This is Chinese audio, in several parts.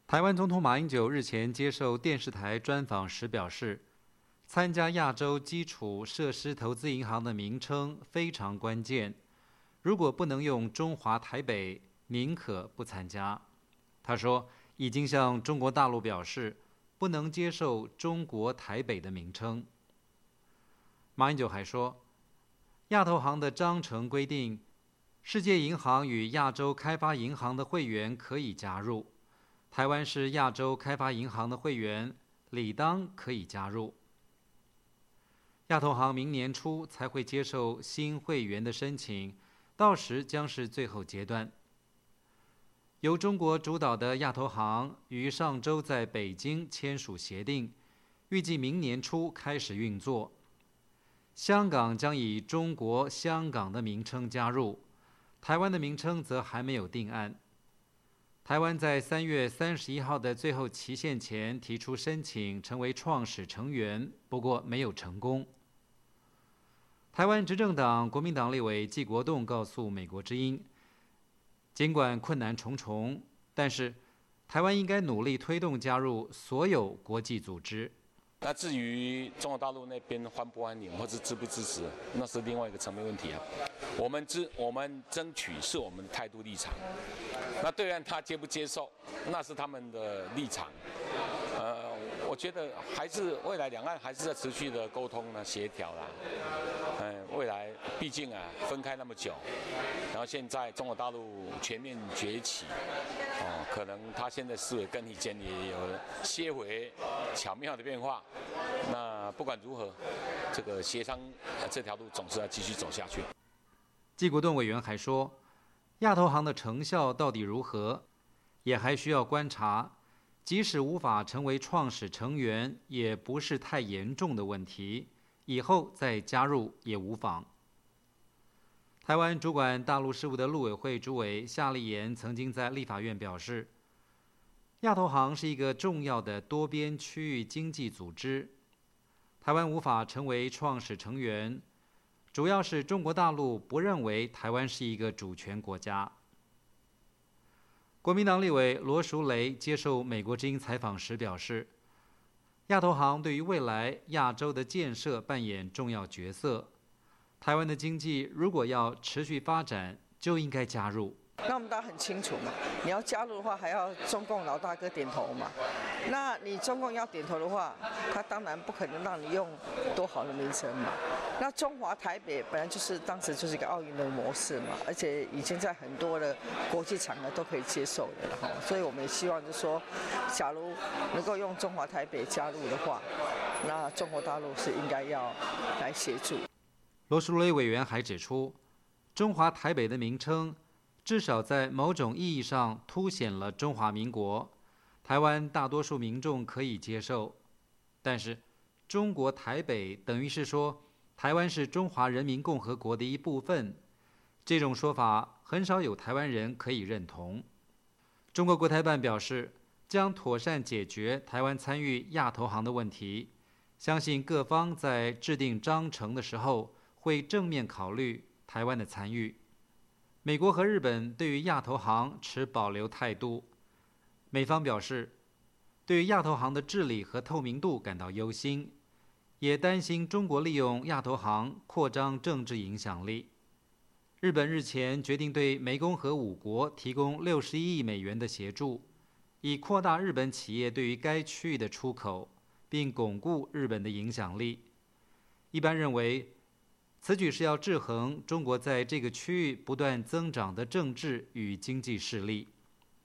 台湾总统马英九日前接受电视台专访时表示，参加亚洲基础设施投资银行的名称非常关键，如果不能用中华台北，宁可不参加。他说，已经向中国大陆表示，不能接受中国台北的名称。马英九还说，亚投行的章程规定，世界银行与亚洲开发银行的会员可以加入，台湾是亚洲开发银行的会员，理当可以加入。亚投行明年初才会接受新会员的申请，到时将是最后阶段。由中国主导的亚投行于上周在北京签署协定，预计明年初开始运作。香港将以中国香港的名称加入，台湾的名称则还没有定案。台湾在3月31号的最后期限前提出申请成为创始成员，不过没有成功。台湾执政党国民党立委纪国栋告诉美国之音，尽管困难重重，但是台湾应该努力推动加入所有国际组织。 那至于中国大陆那边欢不欢迎或是支不支持，那是另外一个层面问题啊。我们争取是我们的态度立场，那对岸他接不接受，那是他们的立场。我觉得还是未来两岸还是在持续的沟通呢、协调啦。未来毕竟分开那么久，然后现在中国大陆全面崛起，可能他现在思维跟以前也有些微巧妙的变化。那不管如何，这个协商这条路总是要继续走下去。 纪国栋委员还说，亚投行的成效到底如何，也还需要观察。即使无法成为创始成员，也不是太严重的问题，以后再加入也无妨。台湾主管大陆事务的陆委会主委夏立言曾经在立法院表示，亚投行是一个重要的多边区域经济组织，台湾无法成为创始成员，主要是中国大陆不认为台湾是一个主权国家。国民党立委罗淑蕾接受美国之音采访时表示，亚投行对于未来亚洲的建设扮演重要角色，台湾的经济如果要持续发展，就应该加入。 那我们大家很清楚嘛，你要加入的话，还要中共老大哥点头嘛。那你中共要点头的话，他当然不可能让你用多好的名称嘛。那中华台北本来当时就是一个奥运的模式嘛，而且已经在很多的国际场合都可以接受的了哈。所以我们也希望就是说，假如能够用中华台北加入的话，那中国大陆是应该要来协助。 罗淑蕾委员还指出，中华台北的名称至少在某种意义上凸显了中华民国，台湾大多数民众可以接受。但是中国台北等于是说台湾是中华人民共和国的一部分，这种说法很少有台湾人可以认同。中国国台办表示，将妥善解决台湾参与亚投行的问题，相信各方在制定章程的时候会正面考虑台湾的参与。美国和日本对于亚投行持保留态度，美方表示，对于亚投行的治理和透明度感到忧心，也担心中国利用亚投行扩张政治影响力。日本日前决定对湄公河5国提供61亿美元的协助，以扩大日本企业对于该区域的出口，并巩固日本的影响力。一般认为，此举是要制衡中国在这个区域不断增长的政治与经济势力。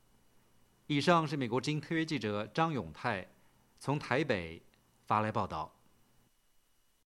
以上是美国之音特约记者张永泰从台北发来报道。